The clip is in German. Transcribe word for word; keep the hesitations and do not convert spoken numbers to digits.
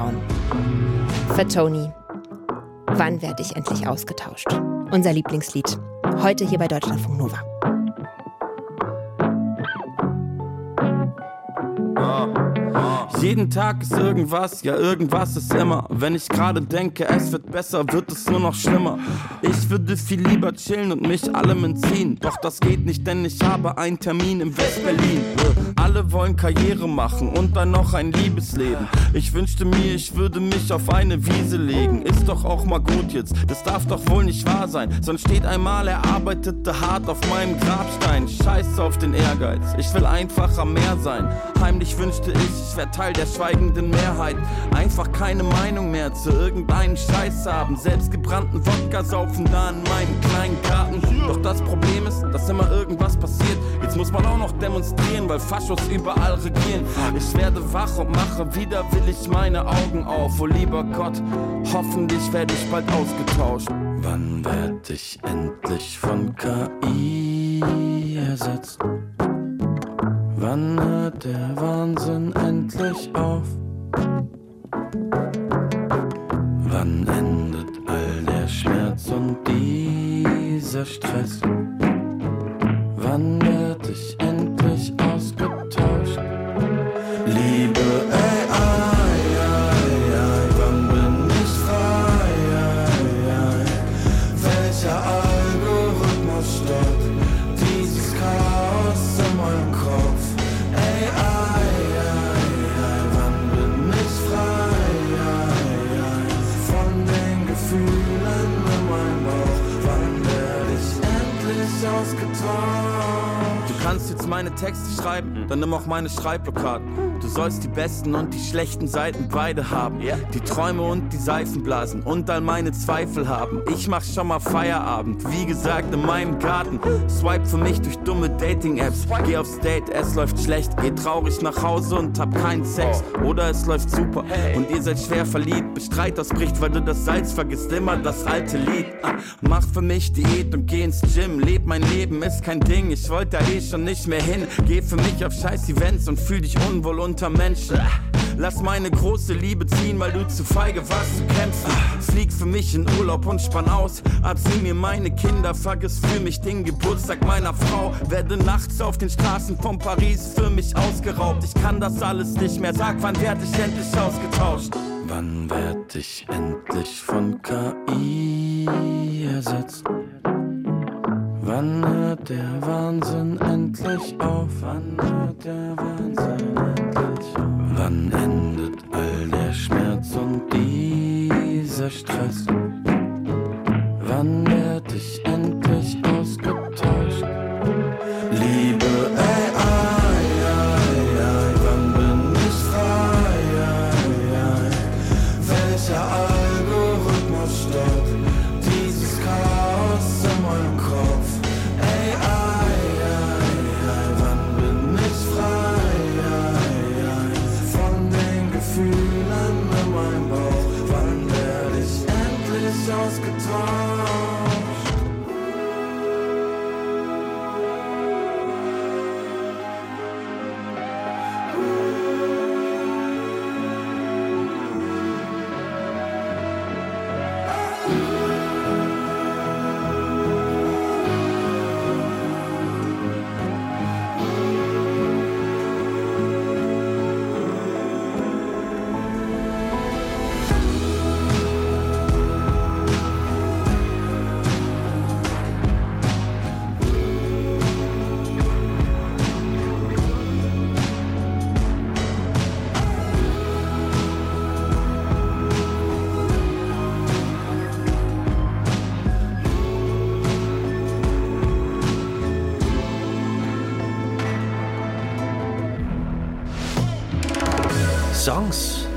Für Tony. Wann werde ich endlich ausgetauscht? Unser Lieblingslied. Heute hier bei Deutschlandfunk Nova. Jeden Tag ist irgendwas, ja irgendwas ist immer. Wenn ich gerade denke, es wird besser, wird es nur noch schlimmer. Ich würde viel lieber chillen und mich allem entziehen. Doch das geht nicht, denn ich habe einen Termin in West-Berlin. Alle wollen Karriere machen und dann noch ein Liebesleben. Ich wünschte mir, ich würde mich auf eine Wiese legen. Ist doch auch mal gut jetzt, das darf doch wohl nicht wahr sein. Sonst steht einmal erarbeitete hart auf meinem Grabstein. Scheiß auf den Ehrgeiz, ich will einfach am Meer sein. Heimlich wünschte ich, ich wär Teil der schweigenden Mehrheit. Einfach keine Meinung mehr zu irgendeinem Scheiß haben. Selbstgebrannten Wodka saufen da in meinem kleinen Garten. Doch das Problem ist, dass immer irgendwas passiert. Jetzt muss man auch noch demonstrieren, weil Faschos überall regieren. Ich werde wach und mache wieder willig meine Augen auf. Oh lieber Gott, hoffentlich werde ich bald ausgetauscht. Wann werd ich endlich von K I ersetzt? Wann hört der Wahnsinn endlich auf? Wann endet all der Schmerz und dieser Stress? Wann werd ich endlich ausgetauscht? Liebe A I, wann bin ich frei? Welcher Algorithmus stoppt dieses Chaos in meinem Kopf? Du kannst jetzt meine Texte schreiben, dann nimm auch meine Schreibblockaden. Du sollst die besten und die schlechten Seiten beide haben. Die Träume und die Seifenblasen und all meine Zweifel haben. Ich mach schon mal Feierabend, wie gesagt in meinem Garten. Swipe für mich durch dumme Dating-Apps. Geh aufs Date, es läuft schlecht. Geh traurig nach Hause und hab keinen Sex. Oder es läuft super und ihr seid schwer verliebt. Bis Streit ausbricht, weil du das Salz vergisst. Immer das alte Lied. Mach für mich Diät und geh ins Gym. Leb mein Leben, ist kein Ding. Ich wollte da eh schon nicht mehr hin. Geh für mich auf scheiß Events und fühl dich unwohl unter Menschen. Lass meine große Liebe ziehen, weil du zu feige warst zu kämpfen. Flieg für mich in Urlaub und spann aus. Absieh mir meine Kinder, vergiss für mich den Geburtstag meiner Frau. Werde nachts auf den Straßen von Paris für mich ausgeraubt. Ich kann das alles nicht mehr, sag, wann werd ich endlich ausgetauscht? Wann werd ich endlich von K I ersetzt? Wann hört der Wahnsinn endlich auf? Wann hört der Wahnsinn endlich auf? Wann endet all der Schmerz und dieser Stress? Wann werd ich endlich ausgetauscht? Liebe A I, wann bin ich frei? Welcher Algorithmus stoppt dieses Chaos in meinem Kopf? Songs